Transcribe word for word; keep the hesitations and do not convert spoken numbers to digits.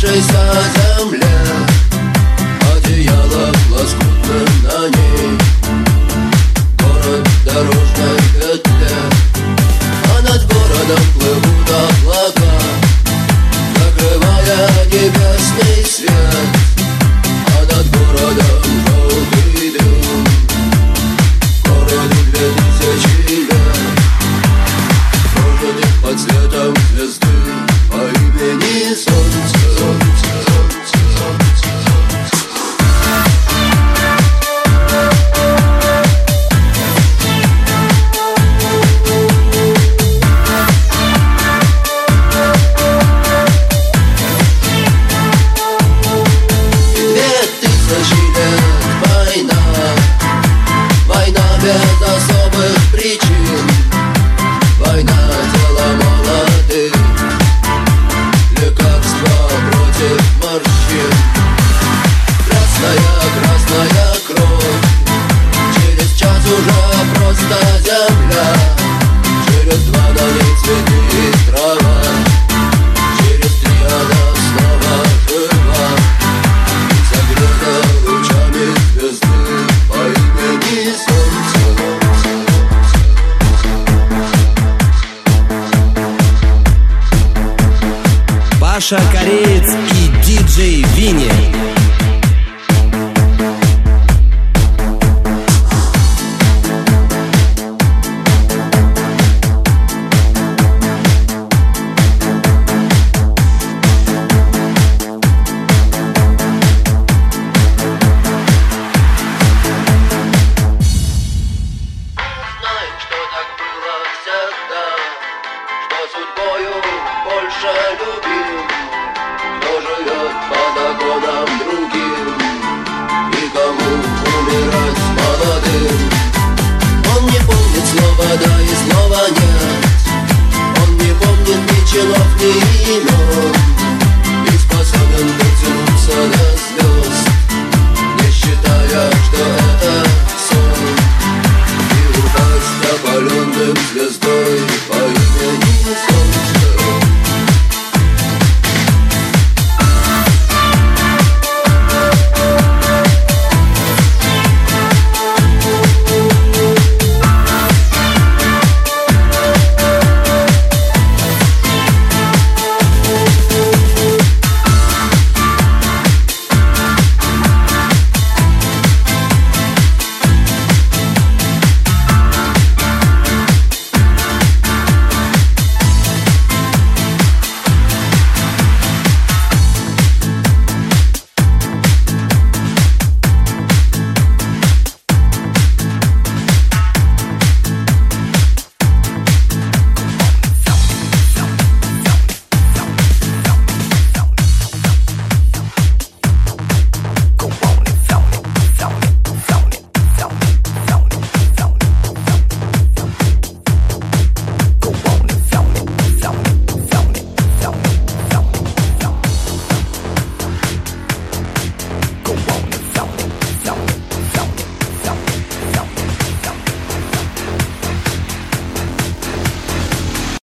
Освежившейся земле, одеяло лоскутным на ней. Город в дорожной петле, а над городом плывут облака, закрывая небесный свет. А над городом желтый дым, городу две тысячи лет. Кружит под светом звезды по имени Солнце. Без особых причин, война тела молодых, лекарства против морщин. Красная, красная кровь, через час уже просто земля. Через два на ней цветы и трава, через три она снова жива и согрета лучами звезды по имени Солнце. Паша Кореец и диджей Винни. Больше любим, кто живет по законам другим, и кому умирать молодым. Он не помнит слова да и слова нет, он не помнит ни чинов, ни имя.